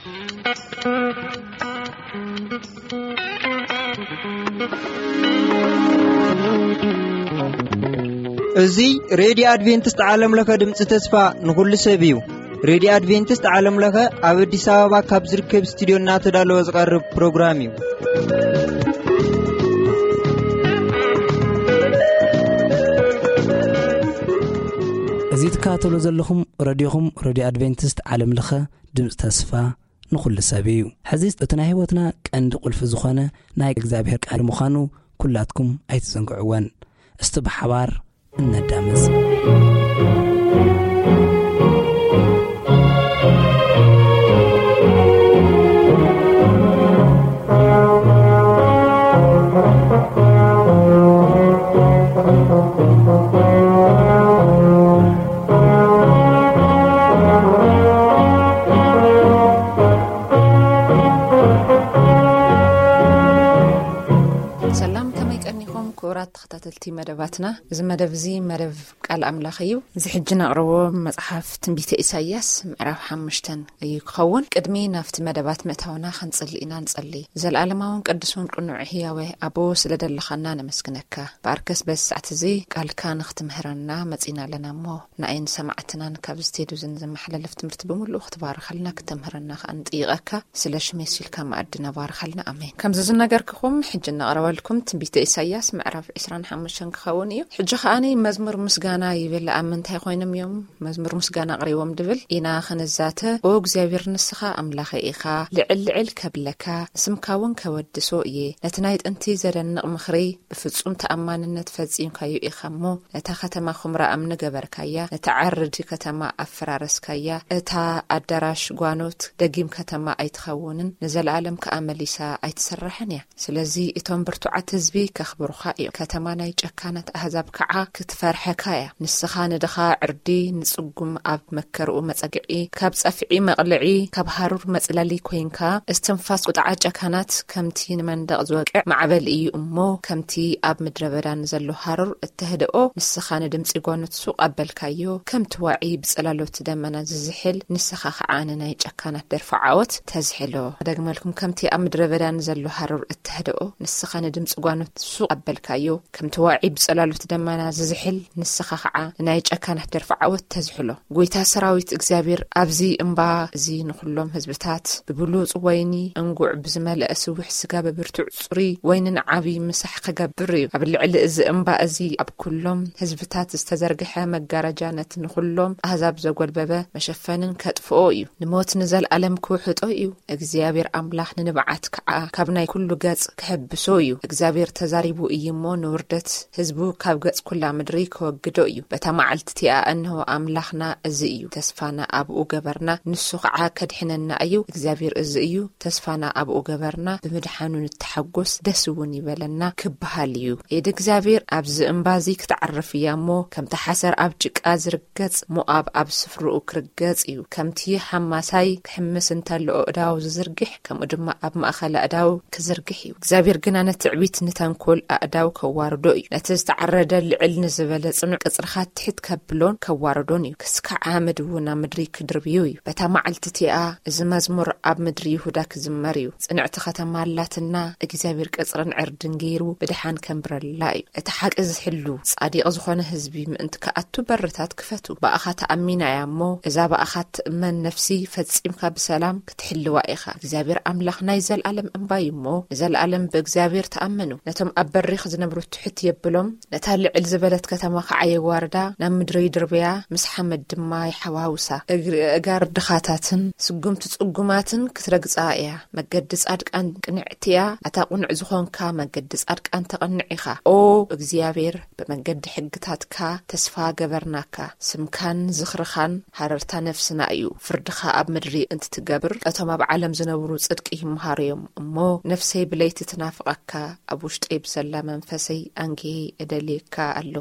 እዙይ ሬዲዮ አድቬንቲስት ዓለም ለኸ ድምጽ ተስፋ ንኹሉ ሰብ እዩ። ሬዲዮ አድቬንቲስት ዓለም ለኸ ኣብ አዲስ አበባ ካብ ዝርከብ ስቱዲዮ እናተዳለወ ዝቐርብ ፕሮግራም እዩ። እዙይ ተካተሎ ዘለኹም ሬዲዮኹም ሬዲዮ አድቬንቲስት ዓለም ለኸ ድምጽ ተስፋ ንኹሉ ሰብ እዩ። ሕዚ እቲ ናይ ህይወትና ቀንዲ ቁልፊ ዝኾነ ናይ እግዚአብሔር ቃል ምዃኑ ኩላትኩም ኣይትዘንግዕወን። እስቲ ብሓባር እነዳምዝ። ተኸታተልቲ መደባትና እዚ መደብ እዚ መደብ ቃል ኣምላኽ እዩ። እዚ ሕጂ ነቕርቦ መጽሓፍ ትንቢተ ኢሳይያስ ምዕራፍ 5 እዩ ክኸውን። ቅድሚ ናፍቲ መደባት ምእታውና ክንጽልይ ኢና ንጸሊ። ዘለዓለማውን ቅዱስን ቅኑዕ ህያው ኣቦ ስለደለኻና ነመስግነካ። ባርከስ በሰዓት እዚ ቃልካ ንኽትምህረና መጺና ኣለና እሞ ንኣይን ሰማዕትናን ካብ ዝተሄዱ ዘመሓላለፍ ትምህርቲ ብምሉእ ክትባርኸልና ክትምህረና ከንጥይቐካ ስለ ሽሜ ሲልካ ማዕድና ባርኸልና ኣሜን። ከምዚ ዝነገርክኹም ሕጂ ነቕርበልኩም ትንቢተ ኢሳይያስ ምዕራፍ 25 ክኸውን እዩ። ሕጂ ከኣኒ መዝሙር ምስጋና ይብል ኣብ ምንታይ ኮይኖም እዮም መዝሙር ምስጋና ቅሪቦም ድብል ኢና ክንዛተ ኦ እግዚአብሔር ንስኻ ኣምላኸ ኢኻ ልዕል ከብለካ ስምካ እውን ከወድሶ እየ ነቲ ናይ ጥንቲ ዘደንቕ ምኽሪ ብፍጹም ተኣማንነት ፈጺምካዮ ኢኻ እሞ ነታ ከተማ ኹምራ ኣምኒ ገበርካያ ነቲ ዓርዲ ከተማ ኣፈራረስካያ እታ ኣዳራሽ ጓኖት ደጊም ከተማ ኣይትኸውንን ንዘለዓለም ከዓ መሊሳ ኣይትስራሕን እያ። ስለዚ እቶም ብርቱዓት ህዝቢ ከኽብሩኻ እዮም ከተማ ናይ ጨካናት ኣህዛብ ከዓ ክትፈርሐካ እያ። ንስኻ ንድኻ ዕርዲ ንጽጉም ኣብ መከርኡ መጸግዒ ካብ ጸፍዒ መቕልዒ ካብ ሃሩር መጽለሊ ኮይንካ እስትንፋስ ቁጥዓ ጨካናት ከምቲ ንመንደቕ ዝወቅዕ ማዕበል እዩ እሞ ከምቲ ኣብ ምድረ በዳን ዘሎ ሃሩር እትህድኦ ንስኻ ንድምፂ ጓኖት ሱቕ ኣበልካዮ ከምቲ ዋዒ ብጽላሎት ደመና ዝዝሕል ንስኻ ከዓ ንናይ ጨካናት ደርፊ ዓወት ተዝሕሎ። ደግመልኩም ከምቲ ኣብ ምድረ በዳን ዘሎ ሃሩር እትህድኦ ንስኻ ንድምፂ ጓኖት ሱቕ ኣበልካዮ ከምቲ ዋዒ ብጽላሎት ደመና ዝዝሕል ንስኻ ከዓ ናይ ጨካናት ደርፊ ዓወት ተዝሕሎ። ጎይታ ሰራዊት እግዚአብሔር ኣብዚ እምባ እዚ ንኹሎም ህዝብታት ብብሉጽ ወይኒ እንጉዕ ብዝመልአ ስውሕ ስጋ በብርቱዕ ጽሪ ወይንን ዓቢ ምሳሕ ከገብር እዩ። ኣብ ልዕሊ እዚ እምባ እዚ ኣብ ኩሎም ህዝብታት ዝተዘርግሐ መጋረጃ ነቲ ንኹሎም ኣህዛብ ዘጐልበበ መሸፈንን ከጥፍኦ እዩ። ንሞት ንዘለዓለም ክውሕጦ እዩ። እግዚአብሔር ኣምላኽ ንንብዓት ከዓ ካብ ናይ ኩሉ ገጽ ክሕብሶ እዩ። እግዚአብሔር ተዛሪቡ እዩ እሞ ንውርደት ህዝቡ ካብ ገጽ ኩላ ምድሪ ከወግዶ እዩ። በታ መዓልቲ እቲኣ እንሆ ኣምላኽና እዚ እዩ ተስፋና ኣብኡ ገበርና ንሱ ከዓ ከድሕነና እዩ። እግዚአብሔር እዚ እዩ ተስፋና ኣብኡ ገበርና ብምድሓኑ ንተሐጎስ ደስ እውን ይበለና ክበሃል እዩ። ኢድ እግዚአብሔር ኣብዚ እምባዚ ክትዓርፍ እያ እሞ ከምቲ ሓሰር ኣብ ጭቃ ዝርገጽ ሞኣብ ኣብ ስፍርኡ ክርገጽ እዩ። ከምቲ ሓማሳይ ክሕምስ እንተልኦ እዳው ዝዝርግሕ ከምኡ ድማ ኣብ ማእኸል እዳው ክዝርግሕ እዩ። እግዚአብሔር ግና ነቲ ዕቢት ንተንኮል ኣእዳው ከዋርዶ እዩ። ነቲ ዝተዓረደ ልዕል ንዝበለ ጽኑዕ ቅጽርኻ ትሕት ከብሎን ከዋርዶን እዩ። ክስካዕ ዓመድ እውን ኣብ ምድሪ ክድርብዩ እዩ። በታ መዓልቲ እቲኣ እዚ መዝሙር ኣብ ምድሪ ይሁዳ ክዝመር እዩ። ጽንዕቲ ከተማ ኣላትና እግዚአብሔር ቅጽርን ዕርድን ገይሩ ብድሓን ከንብረላ እዩ። እቲ ሓቂ ዝሕሉ ጻዲቕ ዝኾነ ህዝቢ ምእንቲ ከኣቱ በርታት ክፈቱ። በኣኻ ተኣሚና እያ እሞ እዛ በኣኻ ትእመን ነፍሲ ፈጺምካ ብሰላም ክትሕልዋ ኢኻ። እግዚአብሔር ኣምላኽ ናይ ዘለዓለም እምባ እዩ እሞ ንዘለዓለም ብእግዚአብሔር ተኣመኑ። ነቶም ኣብ በሪኽ ዝነብሩ ትሕት የብሎም ነታ ልዕል ዝበለት ከተማ ከዓ የዋርዳ ናብ ምድሪ ድርብያ ምስ ሓመድ ድማ ይሓዋውሳ። እጋር ድኻታትን ስጉምቲ ጽጉማትን ክትረግጻ እያ። መገዲ ጻድቃን ቅንዕቲ እያ። ኣታ ቁኑዕ ዝኾንካ መገዲ ጻድቃን ተቐንዕ ኢኻ። ኦ እግዚአብሔር ብመንገዲ ሕግታትካ ተስፋ ገበርናካ። ስምካን ዝኽርኻን ሃረርታ ነፍስና እዩ። ፍርድኻ ኣብ ምድሪ እንትትገብር እቶም ኣብ ዓለም ዝነብሩ ጽድቂ ይምሃሩ እዮም እሞ ነፍሰይ ብለይቲ ትናፍቐካ ኣብ ውሽጠይ ብዘላ መንፈሰይ አንጌ እደልየካ ኣለኹ።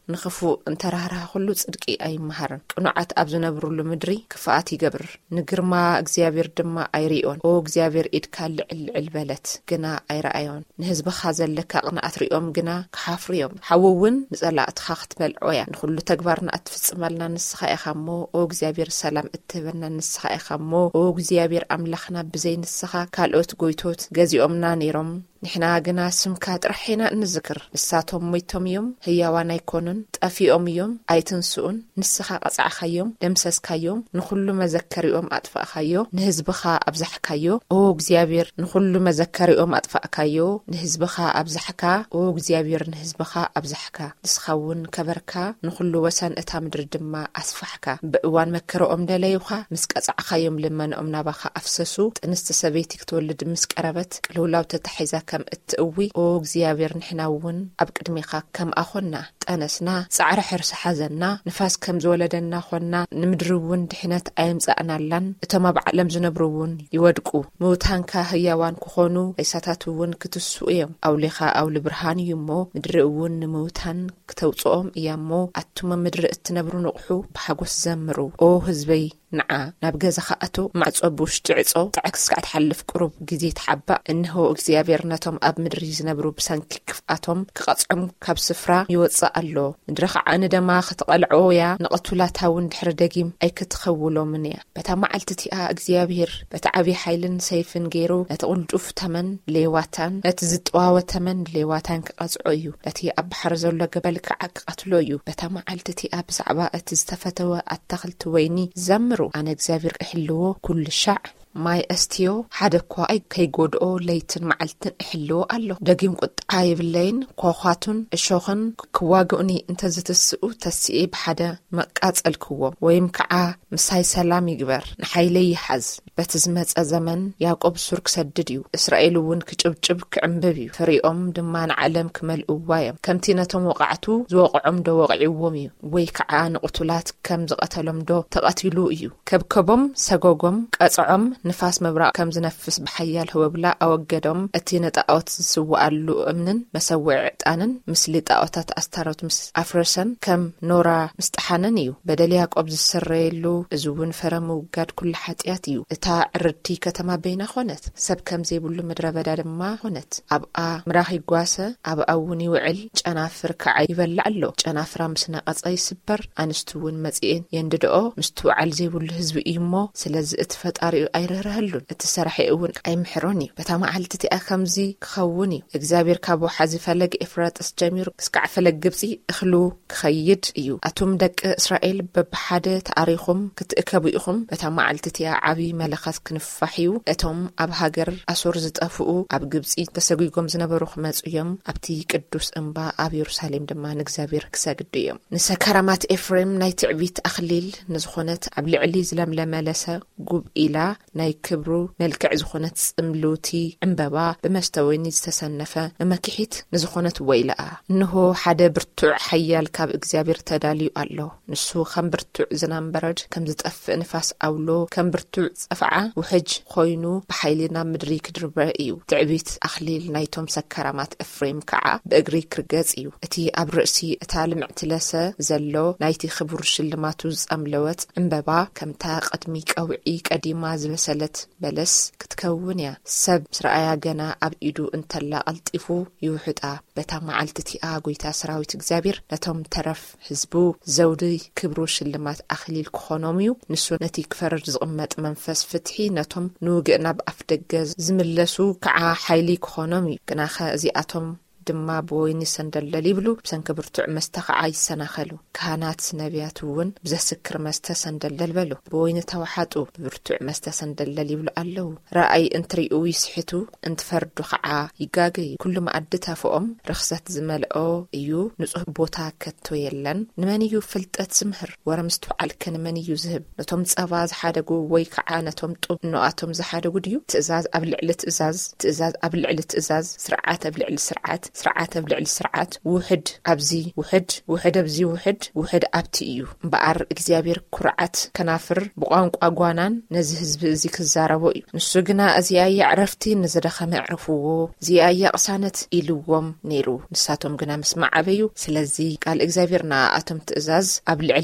ንኽፉእ እንተራህራህ ኩሉ ጽድቂ ኣይመሃርን ቅኑዓት ኣብ ዝነብሩሉ ምድሪ ክፍኣት ይገብር ንግርማ እግዚአብሔር ድማ ኣይሪኦን ኦ እግዚአብሔር ኢድካ ልዕል በለት ግና ኣይረኣዮን ንህዝብኻ ዘለካ ቅንዓት ሪኦም ግና ክሓፍሩ እዮም ሓውውን ንጸላእትኻ ክትበልዖያ ንኹሉ ተግባርና እትፍጽመልና ንስኻ ኢኻ እሞ ኦ እግዚአብሔር ሰላም እትህበና ንስኻ ኢኻ እሞ ኦ እግዚአብሔር ኣምላኽና ብዘይ ንስኻ ካልኦት ጎይቶት ገዚኦምና ነይሮም ንሕና ግና ስምካ ጥራሕና እንዝክር ንሳቶም ሞይቶም እዮም ህያዋን ኣይኮኑን ጠፊኦም እዮም ኣይትንስኡን ንስኻ ቀጻዕኻዮም ደምሰስካዮም ንኹሉ መዘከሪኦም ኣጥፋእካዮ ንህዝብኻ ኣብዛሕካዮ ኦ እግዚአብሔር ንኹሉ መዘከሪኦም ኣጥፋእካዮ ንህዝብኻ ኣብዛሕካ ኦ እግዚአብሔር ንህዝብኻ ኣብዛሕካ ንስኻውን ከበርካ ንኹሉ ወሰን እታ ምድሪ ድማ ኣስፋሕካ ብእዋን መከረኦም ደለዩኻ ምስ ቀጻዕኻዮም ልመንኦም ናባኻ ኣፍሰሱ ጥንስቲ ሰበይቲ ክትወልድ ምስ ቀረበት ቅልውላው ተታሒዛ ከም እትእዊ ኦ እግዚአብሔር ንሕናውን ኣብ ቅድሚኻ ከም ኣኾና ጠነስና ጻዕሪ ሕርሲ ሓዘና ንፋስ ከም ዝወለደና ኾና ንምድርውን ድሕነት ኣይምጻእናላን እቶም ኣብ ዓለም ዝነብሩውን ይወድቁ ምውታንካ ህያዋን ክኾኑ ኣይሳታትውን ክትስኡ እዮም ኣውሊኻ ኣውሊ ብርሃን እዩ እሞ ምድሪ እውን ንምውታን ክተውፅኦም እያ እሞ ኣቱመ ምድሪ እትነብሩ ንቑሑ ብሓጎስ ዘምሩ ኦ ህዝበይ ንዓ ናብ ገዛኻ ኣቶ ማዕጾ ብውሽጢ ዕጾ ታዕክስ ክትሓልፍ ቁሩብ ግዜ ትሓባእ እንሆ እግዚአብሔር ነቶም ኣብ ምድሪ ዝነብሩ ብሰንኪ ክፍኣቶም ክቐጽዑም ካብ ስፍራ ይወፅእ ኣሎ ምድሪ ከዓ ንደማ ክትቐልዖያ ንቐቱላታውን ድሕሪ ደጊም ኣይክትኸውሎምን እያ በታ መዓልቲ እቲኣ እግዚአብሔር በታ ዓብዪ ሓይልን ሰይፍን ገይሩ ነቲ ቅልጡፍ ተመን ሌዋታን ነቲ ዝጠዋወ ተመን ሌዋታን ክቐጽዖ እዩ ነቲ ኣብ ባሕሪ ዘሎ ገበል ከዓ ክቐትሎ እዩ በታ መዓልቲ እቲኣ ብዛዕባ እቲ ዝተፈተወ ኣታኽልቲ ወይኒ ዘምሩ ኣነ እግዚአብሔር እሕልዎ ኩሉ ሻዕ ማይ ኣስትዮ ሓደ እኳ ከይጎድኦ ለይትን መዓልትን እሕልዎ ኣሎ ደጊም ቁጥዓ ይብለይን ኮኻቱን እሾኽን ክዋግኡኒ እንተዝትስኡ ተስኤ ብሓደ መቃጸልክዎም ወይም ከዓ ምሳይ ሰላም ይግበር ንሓይለይ ይሓዝ በቲ ዝመጸ ዘመን ያዕቆብ ሱር ክሰድድ እዩ እስራኤል እውን ክጭብጭብ ክዕምብብ እዩ ፍሪኦም ድማ ንዓለም ክመልእዋ እዮም ከምቲ ነቶም ወቃዕቱ ዝወቕዖም ዶ ወቕዒዎም እዩ ወይ ከዓ ንቕቱላት ከም ዝቐተሎም ዶ ተቐቲሉ እዩ ከብከቦም ሰጎጎም ቀጽዖም ንፋስ መብራቕ ከም ዝነፍስ ብሓያል ህወብላ ኣወገዶም እቲ ነጣዖት ዝስዋኣሉ እምንን መሰዊዕ ዕጣንን ምስሊ ጣዖታት ኣስታሮት ምስ ኣፍረሰን ከም ኖራ ምስጠሓነን እዩ በደል ያዕቆብ ዝሰረየሉ እዚ እውን ፈረ ምውጋድ ኩሉ ሓጢያት እዩ እታ ዕርድቲ ከተማ በይና ኾነት ሰብ ከም ዘይብሉ ምድረ በዳ ድማ ኾነት ኣብኣ ምራኽ ይጓሰ ኣብኣ እውን ይውዕል ጨናፍር ከዓ ይበላዕ ኣሎ ጨናፍራ ምስ ነቐጸ ይስበር ኣንስቱ እውን መጺእን የንድድኦ ምስቱ ውዓል ዘይብሉ ህዝቢ እዩ እሞ ስለዚ እቲ ፈጣሪኡ ረህሉን እቲ ሰራሒ እውን ኣይምሕሮን እዩ በታ መዓልቲ እቲኣ ከምዚ ክኸውን እዩ እግዚአብሔር ካብ ወሓዚ ፈለግ ኤፍራጥስ ጀሚሩ እስካዕ ፈለግ ግብፂ እኽሉ ክኸይድ እዩ ኣቶም ደቂ እስራኤል በብሓደ ተኣሪኹም ክትእከቡ ኢኹም በታ መዓልቲ እቲኣ ዓብዪ መለኸት ክንፋሕ እዩ እቶም ኣብ ሃገር ኣሶር ዝጠፍኡ ኣብ ግብፂ ተሰጉጎም ዝነበሩ ክመፁ እዮም ኣብቲ ቅዱስ እምባ ኣብ ኢየሩሳሌም ድማ ንእግዚአብሔር ክሰግዱ እዮም ንሰከራማት ኤፍሬም ናይ ትዕቢት ኣኽሊል ንዝኾነት ኣብ ልዕሊ ዝለምለመለሰ ጉብ ኢላ ናይ ክብሩ መልክዕ ዝኾነት ጽምሉቲ ዕምበባ ብመስተወይኒ ዝተሰነፈ መመክሒት ንዝኾነት ወይለኣ እንሆ ሓደ ብርቱዕ ሓያል ካብ እግዚአብሔር ተዳልዩ ኣሎ ንሱ ከም ብርቱዕ ዝናብ በረድ ከም ዝጠፍእ ንፋስ ኣውሎ ከም ብርቱዕ ጸፍዓ ውሕጅ ኮይኑ ብሓይልና ምድሪ ክድርበ እዩ ትዕቢት ኣኽሊል ናይቶም ሰከራማት ኤፍሬም ከዓ ብእግሪ ክርገጽ እዩ እቲ ኣብ ርእሲ እታ ልምዕትለሰ ዘሎ ናይቲ ክቡር ሽልማቱ ዝጸምለወት ዕምበባ ከምታ ቀድሚ ቀውዒ ቀዲማ ዝበሰለት በለስ ክትከውን እያ ሰብ ስራኣያ ገና ኣብ ኢዱ እንተላ ቀልጢፉ ይውሕጣ በታ መዓልቲ እቲኣ ጎይታ ሰራዊት እግዚአብሔር ነቶም ተረፍ ህዝቡ ዘውዲ ክብሩ ሽልማት ኣኽሊል ክኾኖም እዩ ንሱ ነቲ ክፈርድ ዝቕመጥ መንፈስ ፍትሒ ነቶም ንውግእ ናብ ኣፍ ደገ ዝምለሱ ከዓ ሓይሊ ክኾኖም እዩ ግናኸ እዚኣቶም ድማ ብወይኒ ሰንደለል ይብሉ ብሰንኪ ብርቱዕ መስተ ከዓ ይሰናኸሉ ካህናት ነቢያት እውን ብዘስክር መስተ ሰንደለል በሉ ብወይኒ ተዋሓጡ ብብርቱዕ መስተ ሰንደለል ይብሉ ኣለው ረኣይ እንትሪኡ ይስሕቱ እንትፈርዱ ከዓ ይጋገዩ ኩሉ መዓዲ ታፍኦም ርክሰት ዝመልኦ እዩ ንጹህ ቦታ ከቶ የለን ንመን እዩ ፍልጠት ዝምህር ወረምስቱ ዓልከ ንመን እዩ ዝህብ ነቶም ጸባ ዝሓደጉ ወይ ከዓ ነቶም ጡብ ንኣቶም ዝሓደጉ ድዩ ትእዛዝ ኣብ ልዕሊ ትእዛዝ ትእዛዝ ኣብ ልዕሊ ትእዛዝ ስርዓት ኣብ ልዕሊ ስርዓት ስርዓት ኣብ ልዕሊ ስርዓት ውሕድ ኣብዚ ውሕድ ኣብዚ ውሕድ ኣብቲ እዩ እምበኣር እግዚኣብሔር ኩርዓት ከናፍር ብቋንቋ ጓናን ነዚ ህዝቢ እዚ ክዛረቦ እዩ ንሱ ግና እዚኣ የዕረፍቲ ንዝደኸመ ዕርፍዎ እዚኣ የቕሳነት ኢልዎም ነይሩ ንሳቶም ግና ምስ ማዓበዩ ስለዚ ቃል እግዚኣብሔር ንኣቶም ትእዛዝ ኣብ ልዕሊ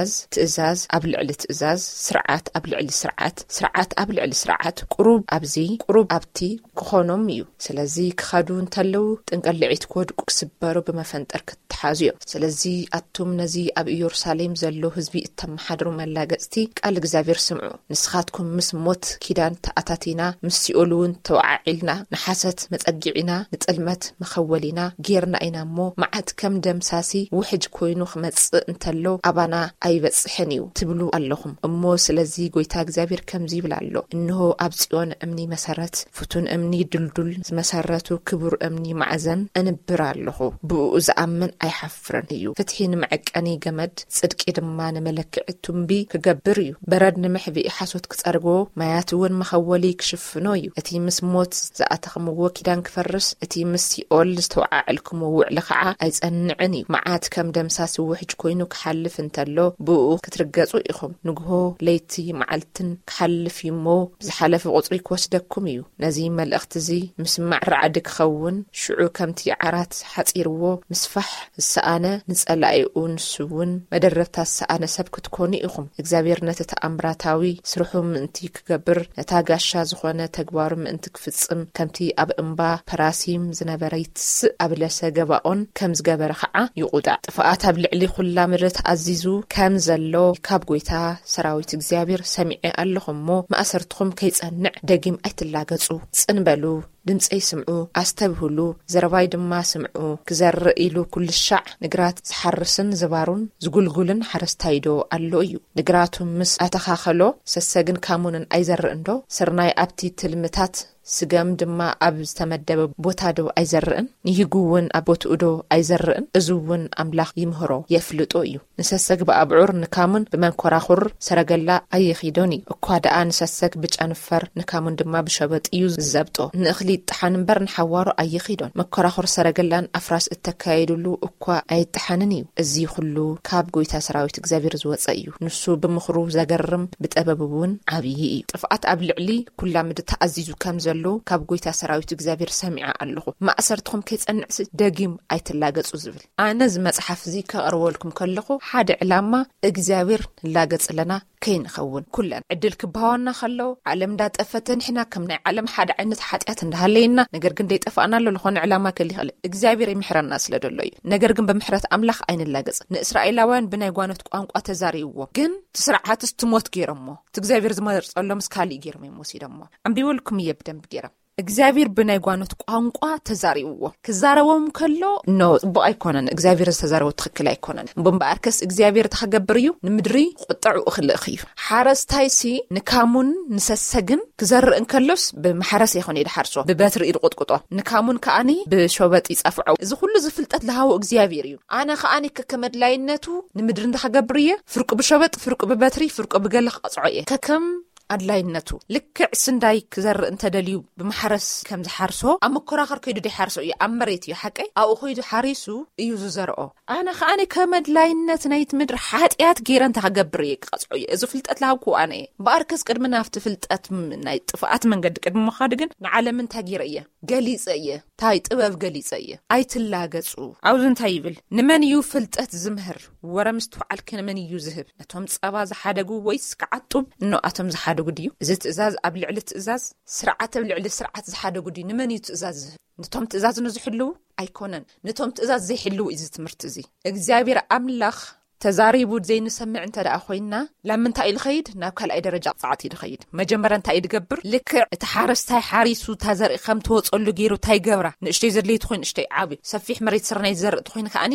ትእዛዝ ኣብ ልዕሊ ትእዛዝ ስርዓት ኣብ ልዕሊ ስርዓት ኣብ ልዕሊ ስርዓት ቁሩብ ኣብዚ ቁሩብ ኣብቲ ክኾኖም እዩ ስለዚ ክኸዱ እንተለው ጥንቀልዒት ክወድቁ ክስበሩ ብመፈንጠር ክትሓዙ እዮም ስለዚ ኣቱም ነዚ ኣብ ኢየሩሳሌም ዘሎ ህዝቢ እተመሓድሩ መላገጽቲ ቃል እግዚኣብሔር ስምዑ ንስኻትኩም ምስ ሞት ኪዳን ተኣታቲና ምስ ሲኦል እውን ተወዓዒልና ንሓሰት መጸጊዒና ንጥልመት መኸወሊና ጌርና ኢና እሞ መዓት ከም ደምሳሲ ውሕጅ ኮይኑ ክመጽእ እንተሎ ኣባና ኣይበጽሕን እዩ ትብሉ ኣለኹም እሞ ስለዚ ጎይታ እግዚኣብሔር ከምዚ ይብል ኣሎ እንሆ ኣብ ጽዮን እምኒ መሰረት ፍቱን እምኒ ድልዱል ዝመሰረቱ ክቡር እምኒ ማዕዘን እንብር ኣለኹ ብኡ ዝኣምን ኣይሓፍረን እዩ ፍትሒ ንመዐቀኒ ገመድ ጽድቂ ድማ ንመለክዒ ቱምቢ ክገብር እዩ በረድ ንምሕቢኢ ሓሶት ክጸርግዎ ማያት እውን መኸወሊ ክሽፍኖ እዩ እቲ ምስ ሞት ዝኣተኽምዎ ኪዳን ክፈርስ እቲ ምስ ሲኦል ዝተወዓዕልክምዎ ውዕሊ ከዓ ኣይጸንዕን እዩ መዓት ከም ደምሳሲ ውሕጅ ኮይኑ ክሓልፍ እንተሎ ብኡ ክትርገጹ ኢኹም ንግሆ ለይቲ መዓልትን ክሓልፍ እሞ ዝሓለፈ ቁጽሪ ክወስደኩም እዩ ነዚ መልእኽቲ እዚ ምስ ማዕራዕዲ ክኸውን ሽዑ ከምቲ ዓራት ሓጺርዎ ምስፋሕ ዝሰኣነ ንጸላኢኡ ንሱውን መደረብታት ዝሰኣነ ሰብ ክትኮኑ ኢኹም እግዚኣብሔር ነቲ ተኣምራታዊ ስርሑ ምእንቲ ክገብር ነታ ጋሻ ዝኾነ ተግባሩ ምእንቲ ክፍጽም ከምቲ ኣብ እምባ ፐራሲም ዝነበረ ይትስእ ኣብ ለሰ ገባኦን ከም ዝገበረ ከዓ ይቁጣዕ ጥፍኣት ኣብ ልዕሊ ኩላ ምድሪ ተኣዚዙ ከም ዘሎ ካብ ጎይታ ሰራዊት እግዚኣብሔር ሰሚዐ ኣለኹም እሞ ማእሰርትኩም ከይጸንዕ ደጊም ኣይትላገጹ ጽንበሉ ድምፀይ ስምዑ ኣስተብህሉ ዘረባይ ድማ ስምዑ ክዘርእ ኢሉ ኩሉ ሻዕ ንግራት ዝሓርስን ዝባሩን ዝጉልጉልን ሓረስታይዶ ኣሎ እዩ ንግራቱ ምስ ኣተኻኸሎ ሰሰግን ካሙንን ኣይዘርእንዶ ስርናይ ኣብቲ ትልምታት ስገም ድማ ኣብ ዝተመደበ ቦታ ዶ ኣይዘርእን ይህጉውን ኣብ ቦትኡ ዶ ኣይዘርእን እዙውን ኣምላኽ ይምህሮ የፍልጦ እዩ ንሰሰግ ብኣብዑር ንካሙን ብመንኮራኹር ሰረገላ ኣይኺዶን እዩ እኳ ደኣ ንሰሰግ ብጨንፈር ንካሙን ድማ ብሸበጥ እዩ ዝዘብጦ ንእኽሊ ጥሓን እምበር ንሓዋሮ ኣይኺዶን መኮራኹር ሰረገላን ኣፍራስ እተካይድሉ እኳ ኣይጥሓንን እዩ እዚ ኩሉ ካብ ጎይታ ሰራዊት እግዚአብሔር ዝወፀ እዩ ንሱ ብምኽሩ ዘገርም ብጠበቡን ዓብይ እዩ ጥፍኣት ኣብ ልዕሊ ኩላ ምድሪ ተኣዚዙ ከም ዘሎ ካብ ጎይታ ሰራዊት እግዚአብሔር ሰሚዓ ኣለኹ ማእሰርትኩም ከይጸንዕስ ደጊም ኣይትላገጹ ዝብል ኣነ ዝ መጽሓፍ እዚ ከቕርበልኩም ከለኹ ሓደ ዕላማ እግዚአብሔር ላገጽለና ከይንኸውን ኩለን ዕድል ክባዋና ከሎ ዓለም እንዳጠፈተ ንሕና ከም ናይ ዓለም ሓደ ዓይነት ሓጢያት እንዳሃለይና ነገር ግን ደይጠፋና ኣሎ ለኾነ ዕላማ ከሊኸለ እግዚአብሔር ይምሕረና ስለደሎ እዩ ነገር ግን ብምሕረት ኣምላኽ ኣይንላገጽ ንእስራኤላውያን ብናይ ጓኖት ቋንቋ ተዛሪብዎ ግን ትስርዓትስ ትሞት ገይሮሞ እግዚአብሔር ዝመርጸሎም ስካሊ ገይሮም ይሞሲዶሞ ኣንቢወልኩም የብደም ገይሮም እግዚአብሔር ብናይ ጓኖት ቋንቋ ተዛሪብዎ ክዛረቦም ከሎ ጽቡቕ ኣይኮነን እግዚአብሔር ዝተዛረቦ ትክክል ኣይኮነን እምበኣርከስ እግዚአብሔር ተኸገብር እዩ ንምድሪ ቁጥዑ እኽልእኽ እዩ ሓረስታይሲ ንካሙን ንሰሰግን ክዘርእ እንከሎስ ብማሕረስ ይኾን ይድሓርሶ ብበትሪ ይድቁጥቁጦ ንካሙን ከኣኒ ብሾበጥ ይጸፍዖ እዚ ኩሉ ዝፍልጠት ለሃው እግዚአብሔር እዩ ኣነ ከኣኒ ከመድላይነቱ ንምድሪ እንተኸገብር እየ ፍርቁ ብሾበጥ ፍርቁ ብበትሪ ፍርቁ ብገለ ቐጽዖ እየ ከከም ኣድላይነቱ ልክዕ ስንዳይ ክዘርእ እንተደልዩ ብማሕረስ ከም ዝሓርሶ ኣብ መኮራኸር ከይዱ ደይሓርሶ እዩ ኣብ መሬት እዩ ሓቀይ ኣብኡ ከይዱ ሓሪሱ እዩ ዝዘርኦ ኣነ ከኣነ ከመድላይነት ናይቲ ምድሪ ሓጢያት ገይረን ተኸገብር እየ ክቐጽዖ እየ እዚ ፍልጠት ለሃብኩ ኣነ እየ በኣርከስ ቅድሚ ናብቲ ፍልጠት ናይ ጥፍኣት መንገዲ ቅድሚ ምኻድ ግን ንዓለም እንታይ ገይረ እየ ገሊፀ እየ ታይ ጥበብ ገሊፀ እየ ኣይትላገጹ ኣብዚ እንታይ ይብል ንመን እዩ ፍልጠት ዝምህር ወረምስቱ ዓልከ ንመን እዩ ዝህብ ነቶም ጸባ ዝሓደጉ ወይስ ከዓጡብ ንኣቶም ዝሓደጉ ድዩ እዚ ትእዛዝ ኣብ ልዕሊ ትእዛዝ ስርዓት ኣብ ልዕሊ ስርዓት ዝሓደጉ ድዩ ንመን እዩ ትእዛዝ ዝህብ ነቶም ትእዛዝ ንዝሕልው ኣይኮነን ነቶም ትእዛዝ ዘይሕልው እዚ ትምህርቲ እዚ እግዚአብሔር ኣምላኽ ተዛሪቡ ዘይንሰምዕ እንተደኣ ኮይና ለምንታይ ኢልኸይድ ናብ ካልኣይ ደረጃ ጻዕት ይድኸይድ መጀመርያ እንታይ ይድገብር ልክዕ እቲ ሓረስታይ ሓሪሱ ተዘርኢ ከም ተወጸሉ ገይሩ ታይ ገብራ ንእሽተይ ዘድለይት ኮይኑ እሽተይ ዓቢ ሰፊሕ መሬት ስርናይ ዘርኢ ኮይኑ ከኣኒ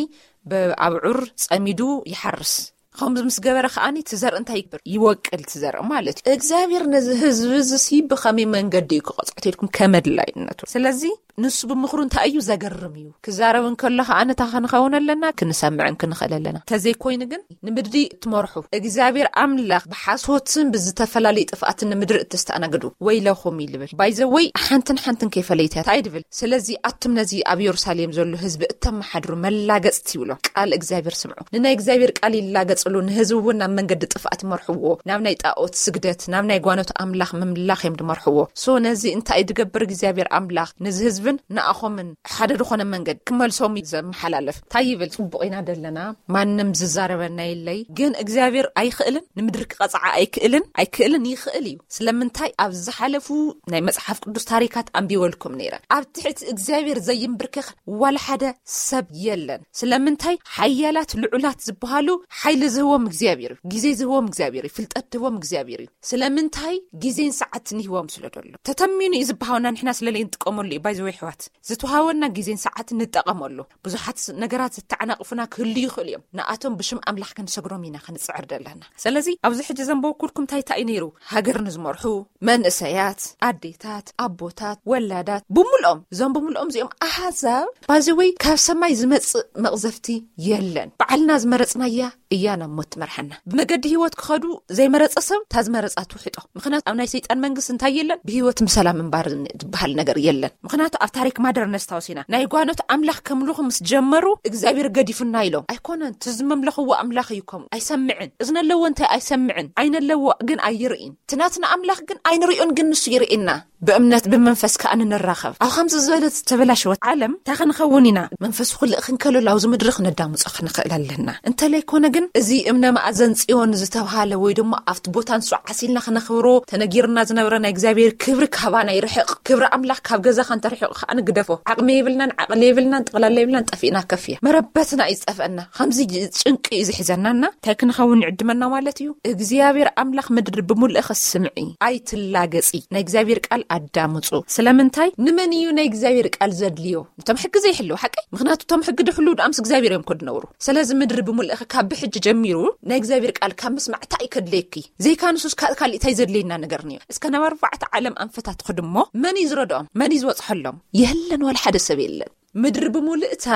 ብኣብዑር ጸሚዱ ይሓርስ ከምዚ ምስ ገበረ ከኣኒ ትዘርእ እንታይ ይግበር ይወቅል ትዘርእ ማለት እዩ እግዚአብሔር ነዚ ህዝቢ እዚ ብኸመይ መንገዲ ክቐጽዕት ኢልኩም ከመድላይነቱ ስለዚ ንሱ ብምኽሩ እንታይ እዩ ዘገርም እዩ ክዛረብን ከለኻ ኣነታ ክንኸውን ኣለና ክንሰምዕን ክንኽእል ኣለና ተዘይ ኮይኑ ግን ንምድሪ ትመርሑ እግዚአብሔር ኣምላኽ ብሓሶትን ብዝተፈላለዩ ጥፍኣትን ንምድሪ እትስተኣናግዱ ወይለኹም ይልብል ባይዘወይ ሓንትን ከይፈለይታት ኣይድብል ስለዚ ኣቱም ነዚ ኣብ ኢየሩሳሌም ዘሎ ህዝቢ እተመሓድሩ መላገጽቲ ይብሎ ቃል እግዚአብሔር ስምዑ ንናይ እግዚአብሔር ቃል ይላገጽሉ ንህዝቡ እውን ናብ መንገዲ ጥፍኣት ይመርሕዎ ናብ ናይ ጣዖት ስግደት ናብ ናይ ጓኖት ኣምላኽ ምምላኽ እዮም ድመርሕዎ ሶ ነዚ እንታይ ድገብር እግዚአብሔር ኣምላኽ ነዚ ህዝብን ንኣኾምን ሓደ ድኾነ መንገድ ክመልሶም ዘመሓላለፍ እንታይ ይብል ጽቡቕ ኢና ደለና ማንም ዝዛረበና የለይ ግን እግዚአብሔር ኣይኽእልን ንምድሪ ክቐጽዓ ኣይክእልን ይኽእል እዩ ስለምንታይ ኣብ ዝሓለፉ ናይ መጽሓፍ ቅዱስ ታሪካት ኣንቢወልኩም ነይረ ኣብ ትሕቲ እግዚአብሔር ዘይምብርክኽ ዋላ ሓደ ሰብ የለን ስለምንታይ ሓያላት ልዑላት ዝበሃሉ ሓይሊ ዝህቦም እግዚአብሔር ግዜ ዝህቦም እግዚአብሔር ፍልጠት ዝህቦም እግዚአብሔር ስለምንታይ ግዜን ሰዓትን ይህቦም ስለደሎ ተተሚኑ ይዝባሃውና ንሕና ስለለይ እንጥቀመሉ ባይዘወይ ሕዋት ዝተዋሃወና ግዜን ሰዓትን ንጠቀመሉ ብዙሓት ነገራት ዝተዓናቅፉና ክህሉ ይኽእል እዮም ንኣቶም ብሽም ኣምላኽ ክንሰግሮም ኢና ክንጽዕር ደለና ስለዚ ኣብዚ ሕጂ ዘንበወኩልኩም እንታይ ነይሩ ሃገር ንዝመርሑ መንእሰያት ኣዴታት ኣቦታት ወላዳት ብምልኦም ዘንብምልኦም እዚኦም ኣሕዛብ ባይዘወይ ካብ ሰማይ ዝመጽእ መቕዘፍቲ የለን በዓልና ዝመረጽናያ እያና ሞት መርሐና ብመገዲ ህይወት ክኸዱ ዘይመረጸ ሰብ ታዝመረጻቱ ሕጦ ምኽንያቱ ኣብ ናይ ሰይጣን መንግስት እንታይ የለን ብህይወት ምሰላም እንባር ዝበሃል ነገር የለን ምኽንያቱ ኣብ ታሪክ ማደር ነስታውሲና ናይ ጓኖት ኣምላኽ ከምልኹ ምስ ጀመሩ እግዚአብሔር ገዲፉና ኢሎም ኣይኮነን ትዝመምለኽዎ ኣምላኽ ይኮም ኣይሰምዕን እዝነለዎ እንታይ ኣይሰምዕን ዓይነለዎ ግን ኣይርኢን ትናትና ኣምላኽ ግን ኣይንሪኦን ግን ንሱ ይርኢና በእምነት በመንፈስ ከኣን ንራኸብ ኣብ ከምዚ ዝበለት ተበላሽወት ዓለም ታኸንኸውን ኢና መንፈስ ኩልእ ክንከሎ ላውዝ ምድሪ ክነዳምጾ ክንኽእል ኣለና እንተለይ ኮነ ግን እዚ እምነ ማዕዘን ጽዮን ዝተባሃለ ወይ ድማ ኣብቲ ቦታ ንሱ ዓሲልና ክነኽብሮ ተነጊርና ዝነበረ ናይ እግዚአብሔር ክብሪ ካባና ይርሕቕ ክብሪ ኣምላኽ ካብ ገዛኻ እንተርሕቕ ከኣን ግደፎ ዓቕሚ ይብልናን ዓቕሊ ይብልናን ጥቕላላ ይብልናን ጠፊእና ከፍየ መረበትና ይጸፍአና ከምዚ ጭንቂ ዝሕዘናና እንታይ ክንኸውን ይዕድመና ማለት እዩ እግዚአብሔር ኣምላኽ ምድሪ ብምልእ ክስምዒ ኣይትላገጺ ናይ እግዚአብሔር ቃል ኣዳምጹ ስለምንታይ ንመን እዩ ናይ እግዚአብሔር ቃል ዘድልዮ እንቶም ሕጊ ዘይሕልው ሓቂ ምኽንያቱ ቶም ሕጊ ድሕሉ ኣምስ እግዚአብሔር እዮም ከድነብሩ ስለዚ ምድሪ ብምልእ ካብ ብሕጅ ጀሚሩ ናይ እግዚአብሔር ቃል ካብ ምስማዕታ ይከድለይኪ ዘይካ ንሱስ ካልእ እንታይ ዘድልየና ነገር ንዩ እስከ ናብ 4 ዓለም ኣንፈታት ክድሞ መን ይዝረዶም መን ይዝወጽሐሎም የለን ወላ ሓደ ሰብ የለን ምድሪ ብምልእታ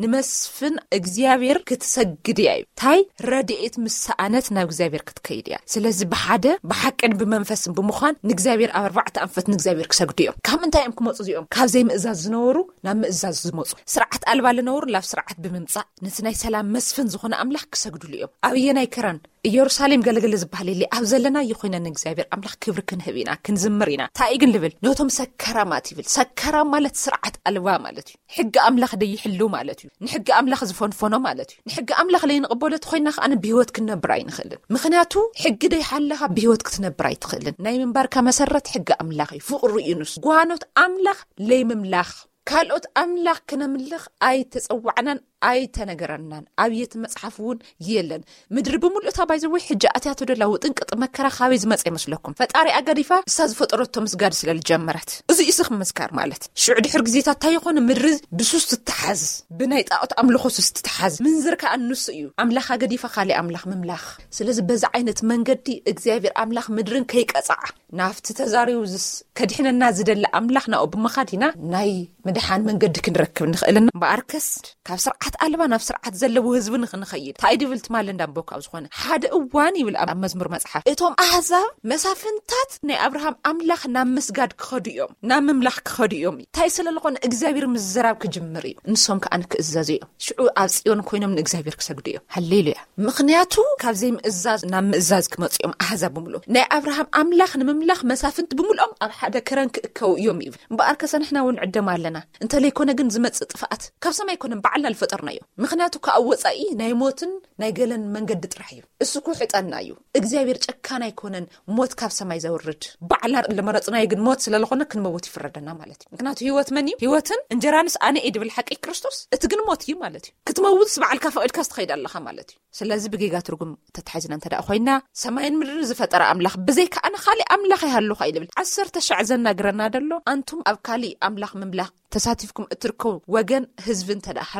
ንመስፍን እግዚአብሔር ክትሰግድ እዩ ታይ ረድኤት ምስኣነት ናብ እግዚአብሔር ክትከይድ እያ ስለዚ ብሓደ ብሓቅን ብመንፈስን ብምዃን ንእግዚአብሔር ኣብ 4 ኣንፈት ንእግዚአብሔር ክሰግዱ እዮም ካብ እንታይ እዮም ክመጹ እዚኦም ካብ ዘይምእዛዝ ዝነበሩ ናብ ምእዛዝ ዝመጹ ስርዓት ኣልባ ዝነበሩ ናብ ስርዓት ብምምጻእ ነቲ ናይ ሰላም መስፍን ዝኾነ ኣምላኽ ክሰግድሉ እዮም ኣብየናይ ከረን ኢየሩሳሌም ገለገለ ዝበሃል የለ ኣብ ዘለና ይኾይነን እግዚአብሔር ኣምላኽ ክብሪ ክንህብ ኢና ክንዝምር ኢና እንታይ ግን ልብል ነቶም ሰከራማት ይብል ሰከራም ማለት ስርዓት ኣልባ ማለት እዩ ሕጊ ኣምላኽ ደይሕሉ ማለት እዩ ንሕጊ ኣምላኽ ዝፈንፈኖ ማለት እዩ ንሕጊ ኣምላኽ ለይንቕበለት ኮይና ከኣነ ብህይወት ክንነብር ኣይንኽእልን ምኽንያቱ ሕጊ ደይሓለኻ ብህይወት ክትነብር ኣይትኽእልን ናይ ምንባርካ መሰረት ሕጊ ኣምላኽ እዩ ፍቕሪ እዩ ንሱ ጓኖት ኣምላኽ ለይምምላኽ ካልኦት ኣምላኽ ክነምልኽ ኣይተጸዋዕናን ኣይተነገረናን ኣብየት መጽሓፍ እውን የለን ምድሪ ብምልእታ ባይዘወይ ሕጂ ኣትያቶ ደላ ውጥንቅጥ መከራ ካበይ ዝመጽ ይመስለኩም ፈጣሪ ኣገዲፋ እሳ ዝፈጠረቶ ምስጋድ ስለልጀመረት እዚ ይስኽ መስካር ማለት ሽዑ ድሕር ግዜታት እንታይ ይኾነ ምድሪ ብሱስ ትተሓዝ ብናይ ጣዖት ኣምልኾ ሱስ ትተሓዝ ምንዝርካ ኣንሱ እዩ ኣምላኽ ኣገዲፋ ካሊእ ኣምላኽ ምምላኽ ስለዚ በዛ ዓይነት መንገዲ እግዚአብሔር ኣምላኽ ምድርን ከይቀጻዕ ናፍቲ ተዛሪው ከድሕነና ዝደለ ኣምላኽ ናኦ ብምኻዲና ናይ ምድሓን መንገዲ ክንረክብ ንኽእልና በኣርከስ ካብ ስርዓት ኣልባ ናብ ስርዓት ዘለዎ ህዝብን ክንኸይድ ታይድብል ትማል እንዳንቦክ ኣብ ዝኾነ ሓደ እዋን ይብል ኣብ መዝሙር መጽሓፍ እቶም ኣሕዛብ መሳፍንታት ናይ አብርሃም ኣምላኽ ናብ ምስጋድ ክኸዱ እዮም ናብ ምምላኽ ክኸዱ እዮም ታይ ስለለኾነ እግዚአብሔር ምዝራብ ክጅምር እዩ ንሶም ከኣን ክእዛዝ እዮም ሽዑ ኣብ ጽዮን ኮይኖም ንእግዚአብሔር ክሰግዱ እዮም ሃሌሉያ ምኽንያቱ ካብ ዘይምእዛዝ ናብ ምእዛዝ ክመጽ እዮም ኣሕዛብ ብምልኦ ናይ አብርሃም ኣምላኽ ንምምላኽ መሳፍንት ብምልኦም ኣብ ሓደ ከረን ክእከው እዮም ይብል በኣርከሰ ንሕና እውን ዕደማ ኣለና እንተለይኮነ ግን ዝመጽእ ጥፍኣት ካብ ሰማይ ኮነ በዓልና ልፈጠርና እዩ ምኽንያቱ ካብ ወጻኢ ናይ ሞትን ናይ ገለን መንገዲ ጥራሕ እዩ እሱ ኩሕጠና እዩ እግዚአብሔር ጨካና ኣይኮነን ሞት ካብ ሰማይ ዘውርድ በዓልና ለመረጽና ግን ሞት ስለለኾነ ክንመውት ይፍረደና ማለት እዩ ምኽንያቱ ህይወት መን እዩ ህይወትን እንጀራንስ ኣነ እድብል ሓቂ ክርስቶስ እቲ ግን ሞት እዩ ማለት እዩ ክትመውት በዓልካ ፈቅድካ ትኸይድ ኣለኻ ማለት እዩ ስለዚ ብጌጋ ትርጉም ተታሒዝና እንተዳ ኮይና ሰማይን ምድርን ዝፈጠረ ኣምላኽ ብዘይካ ኣነ ካሊእ ኣምላኽ ይሃሉኻ ይብል 10 ዘናግረና ደሎ ኣንቱም ኣብ ካሊእ ኣምላኽ ምምላኽ ተሳቲፍኩም እትርከቡ ወገን ህዝብ እንተዳ ሃሊኹም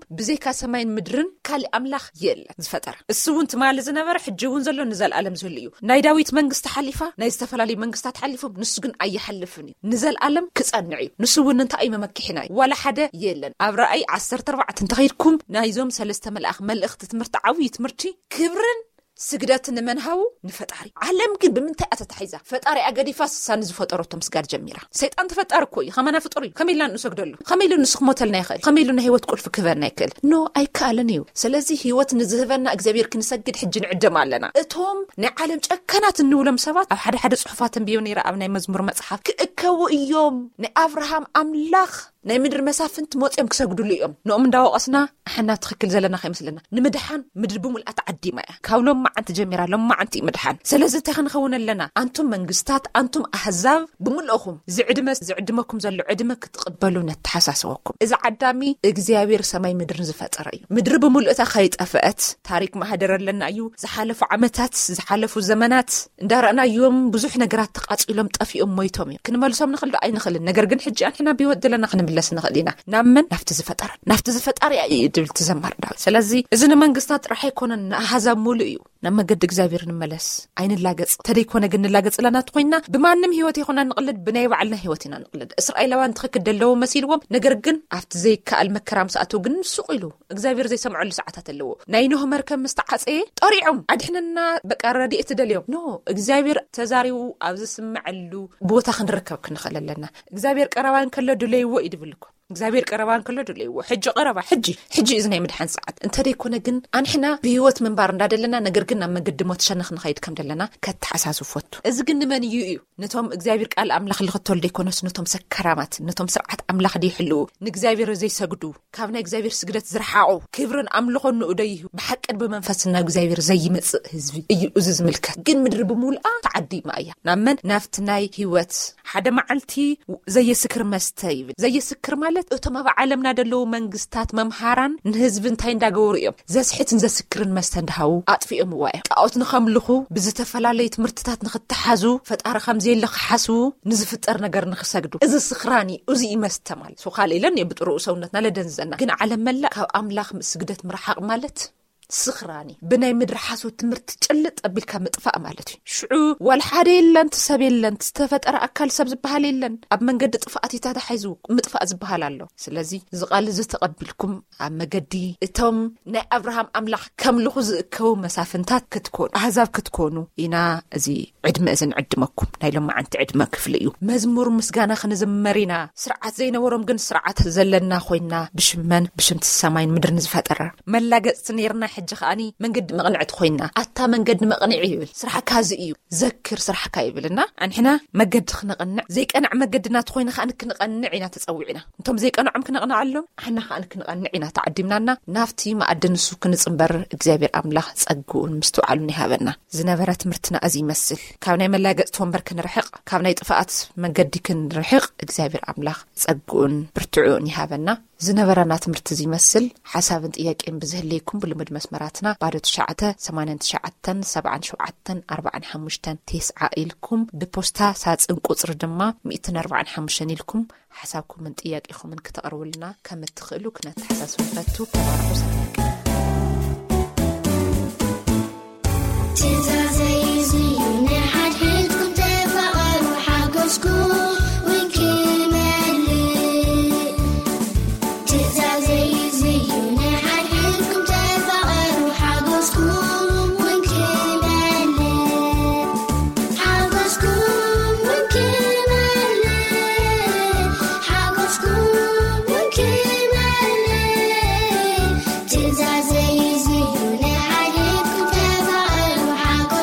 ብዘይካ ሰማይን ምድርን ካልእ ኣምላኽ የለን ዝፈጠረ እሱ እውን ትማሊ ዝነበረ ሕጂ እውን ዘሎ ንዘለዓለም ዘሎ እዩ ናይ ዳዊት መንግስቲ ሓሊፋ ናይ ዝተፈላለዩ መንግስታት ሓሊፎም ንሱ ግን ኣይሓልፍን እዩ ንዘለዓለም ክጸንዕ እዩ ንሱ እውን እንታይ እዩ መመኪሕና እዩ ዋላ ሓደ የለን ኣብ ራእይ 14 እንተኸይድኩም ናይዞም 3 መልእኽቲ ትምህርቲ ዓብዪ ትምህርቲ ክብርን ስግደት ንመንሃው ንፈጣሪ ዓለም ግን ብምንታይ ኣተታሒዛ ፈጣሪ ኣገዲፋስ ሳን ዝፈጠሮቶም ስጋድ ጀሚራ ሰይጣን ተፈጣሪ እኮ እዩ ከመና ፍጡር እዩ ከመይላ ንሰግደሉ ከመይሉ ንስኽሞተልና ይኽእል ከመይሉ ንህይወት ቁልፍ ክበና ይክእል ኖ ኣይከኣለን እዩ ስለዚ ህይወት ንዝህበና እግዚአብሔር ክንሰግድ ሕጂ ንዕደም ኣለና እቶም ናይ ዓለም ጨከናት እንብሎም ሰባት ኣብ ሓደ ጽሑፋት እንብዮ ነይራ ኣብ ናይ መዝሙር መጽሓፍ ክእከቡ እዮም ናይ ኣብርሃም ኣምላኽ ናይ ምድር መሳፍንት ሞጽም ክሰግዱሉ እዮም ንኦም እንዳወቀስና ኣሕና ትኽክል ዘለና ኸይመስለና ንምድሓን ምድር ብምልኣት ዓዲማ እያ ካብሎም ማዓንቲ ጀሚራ ሎም ማዓንቲ ምድሓን ስለዚ እንታይ ክንኸውን ኣለና አንቱም መንግስታት አንቱም ኣሕዛብ ብምልእኹም ዝዕድመኩም ዘሎ ዕድመ ክትቕበሉ ነተሓሳስበኩም እዚ ዓዳሚ እግዚአብሔር ሰማይ ምድርን ዝፈጠረ እዩ ምድሪ ብምልእታ ከይጠፍአት ታሪክ ማህደር ኣለና እዩ ዝሓለፉ ዓመታት ዝሓለፉ ዘመናት እንዳረኣናዮም ብዙሕ ነገራት ተቃጺሎም ጠፊኦም ሞይቶም እዮም ክንመልሶም ንኽእል ኣይንኽእልን ነገር ግን ሕጂ ኣንሕና ቢወት ዘለና ክንምለስ ንኽእልና ናመን ናፍቲ ዝፈጠረ ድብል ትዘማር ዳዊት ስለዚ እዚ ንመንግስታት ጥራሕ ኣይኮነን ንኣሕዛብ ሙሉእ እዩ ናብ መገዲ እግዚአብሔር ንመለስ ኣይንላገጽ ተደይኮነ ግን ንላገጽ ለና ትኮይና ብማንም ህይወት ይኾና ንቕልድ ብናይ ባዕልና ህይወት ኢና ንቕልድ እስራኤላውያን ትኽክል ደለዎ መሲልዎም ነገር ግን ኣብቲ ዘይከኣል መከራም ሰዓቱ ግን ንሱቕ ኢሉ እግዚአብሔር ዘይሰምዐሉ ሰዓታት ኣለዎ ናይ ኖህ መርከብ ምስተዓፀየ ጠሪዖም ኣድሕንና በቃ ረድኤት ደልዮም ኖ እግዚአብሔር ተዛሪቡ ኣብ ዝስምዐሉ ቦታ ክንርከብ ክንኽእል ኣለና እግዚአብሔር ቀረባን ከሎ ድለይዎ ይድብልኩ እግዚአብሔር ቀረባን ከሎ ድለይዎ ሕጂ ቀረባ ሕጂ እዚ ናይ ምድሓን ሰዓት እንተደይኮነ ግን አንሕና ብህይወት ምንባር እንዳደለና ነገር ግን ኣብ መገዲ ሞት ሸነኽ ንኸይድ ከም ደለና ከተሓሳሱ ፈቱ እዚ ግን ንመን እዩ ነቶም እግዚአብሔር ቃል ኣምላኽ ልኽተወልደ ይኮነስ ነቶም ሰከራማት ነቶም ስርዓት ኣምላኽ ደይሕልው ንእግዚአብሔር ዘይሰግዱ ካብ ናይ እግዚአብሔር ስግደት ዝረሓቑ ክብርን ኣምልኾን ንኡደይ ብሓቅን ብመንፈስና እግዚአብሔር ዘይመጽእ ህዝቢ እዩ እዚ ዝምልከት ግን ምድሪ ብምልኣ ተዓዲማ እያ ናመን ናፍቲ ናይ ህይወት ሓደ መዓልቲ ዘየስክር መስተ ይብል ዘየስክር ማለት እቶም ኣብ ዓለምና ደለው መንግስታት መምሃራን ንህዝቢ እንታይ እንዳገበሩ እዮም ዘስሕትን ዘስክርን መስተ እንዳሃው ኣጥፊኦም ዋየ ጣዖት ንኸምልኹ ብዝተፈላለዩ ትምህርትታት ንኽትሓዙ ፈጣሪ ከምዘየለ ክሓስቡ ንዝፍጠር ነገር ንኽሰግዱ እዚ ስኽራኒ እዚ መስተ ማለት ሶኻል ኢለን የብጥሩ ሰውነትና ለደንዘና ግን ዓለም መላእ ካብ ኣምላኽ ስግደት ምርሓቕ ማለት ስኽራኒ ብናይ ምድሪ ሓሶት ትምህርቲ ጭልጥ ኣቢልካ ምጥፋእ ማለት እዩ ሽዑ ዋል ሓደ የለን ሰብ የለን ዝተፈጠረ ኣካል ሰብ ዝበሃል የለን ኣብ መንገዲ ጥፋኣት ተታሒዙ ምጥፋእ ዝበሃል ኣሎ ስለዚ ዝቓል ዝተቐቢልኩም ኣብ መገዲ እቶም ናይ ኣብርሃም ኣምላኽ ከምልኹ ዝእከቡ መሳፍንታት ክትኮኑ ኣሕዛብ ክትኮኑ ኢና እዚ ዕድመ እዘን ዕድመኩም ናይ ሎም ማዓንቲ ዕድመ ክፍሊ እዩ መዝሙር ምስጋና ክንዝመሪና ስርዓት ዘይነበሮም ግን ስርዓት ዘለና ኮይና ብሽመን ብሽምቲ ሰማይን ምድርን ዝፈጠረ መላገጽ ነርና ሕጂ ኸኣኒ መንገዲ መቕንዕት ኮይና ኣታ መንገዲ መቕንዒ ይብል ስራሕካ እዚ እዩ ዘክር ስራሕካ ይብልና አንሕና መገዲ ክነቐንዕ ዘይቀንዕ መገድናት ኮይና ኸኣኒ ክንቐንዕ ኢና ተጸዊዕና እንቶም ዘይቀንዖም ክንቐንዓሎም ኣሕና ኸኣኒ ክንቐንዕ ኢና ተዓዲምናና ናፍቲ ማዕድንሱ ክንጽምበር እግዚአብሔር ኣምላኽ ጸጉኡን ምስትውዓሉን ይሃበና ዝነበረ ትምህርትና እዚ ይመስል ካብ ናይ መላገጽ ወንበር ክንርሕቕ ካብ ናይ ጥፋኣት መንገዲ ክንርሕቕ እግዚአብሔር ኣምላኽ ጸጉኡን ብርትዑን ይሃበና ዝነበረና ትምህርቲ እዚ ይመስል ሓሳብን ጥያቄን ብዝህለይኩም ብልምድ መስመራትና ባዶ 9897745 ኢልኩም ብፖስታ ሳጽን ቁጽሪ ድማ 145 ኢልኩም ሓሳብኩምን ጥያቄኹምን ክትቀርቡልና ከም እትኽእሉ ክነተሓሳስቡ ፈቱ ተባረኹ ሰላም Tis as easy, you know, I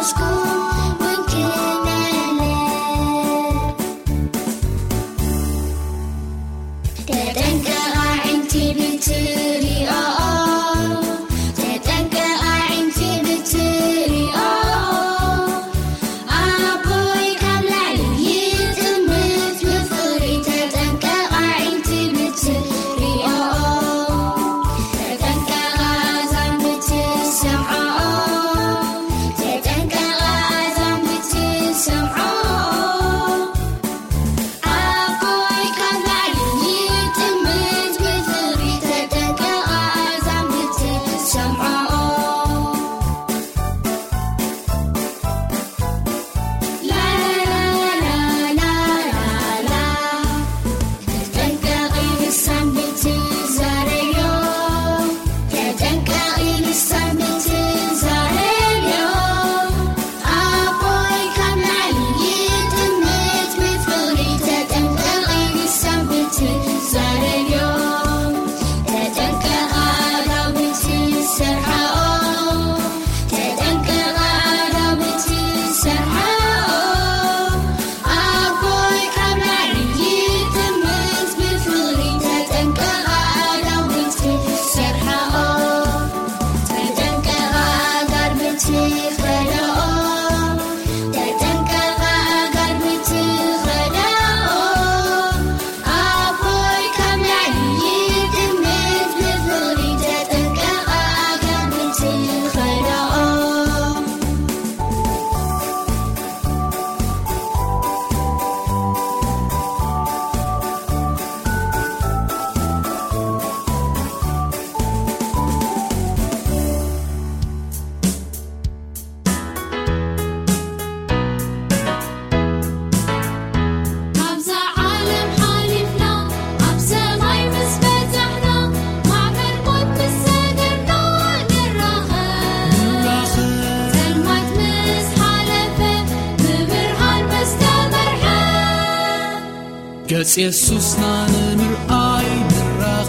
ገጽ ኢየሱስና ንምርኣይ ንራኸብ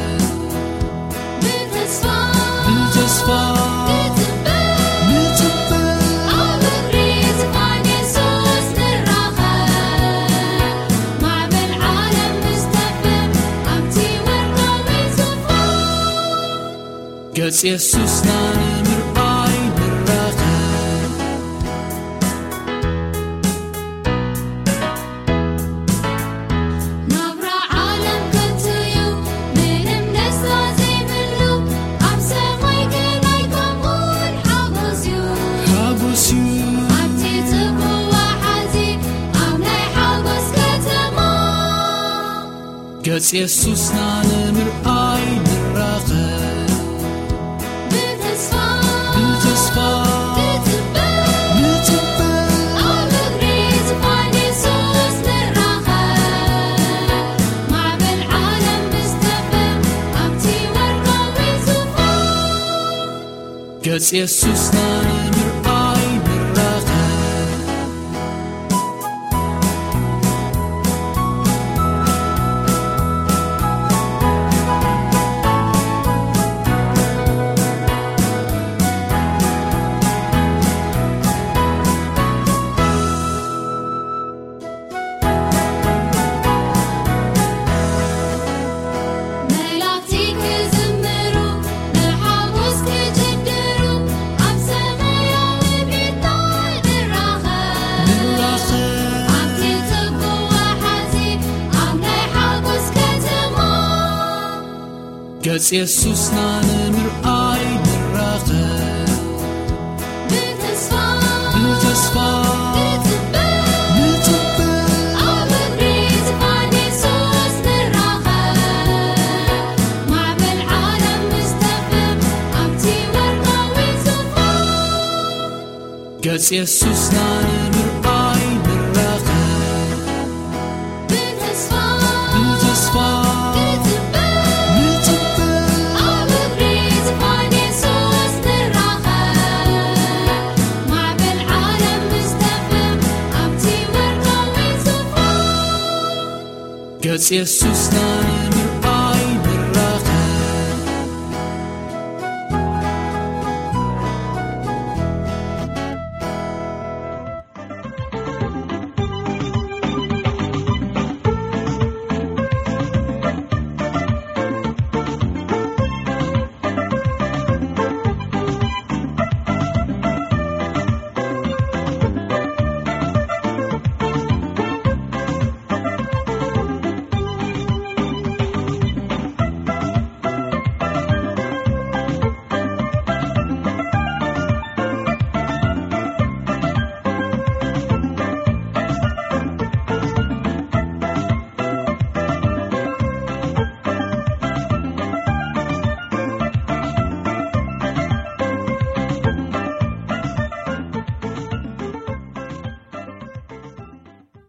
ብተስፋ ገጽ ኢየሱስና ንምርኣይ ንራኸብ ናብራ ዓለም ከትዩ ምንም ደስታ ዘይብሉ ኣብ ሰማይ ገላይ ከምኡን ሓጎስ እዩ ኣብቲ ጽቡቕ ዋሓዚ ኣብ ናይ ሓጎስ ከተማ ገጽ ኢየሱስና ንምርኣይ ንራኸብ ገጽ ኢየሱስና ንምርኣይ ንራኸብ ገጽ ኢየሱስና ንምርኣይ ንራኸብ ብተስፋ ኣብ እግሪ ዝፋን ኢየሱስ ንራኸብ ማዕበል ዓለም ምስተፍም ኣብቲ ወርቃዊ ዙፋን ገጽ ኢየሱስና ንምርኣይ ንራኸብ ብተስፋ ገጽ ኢየሱስና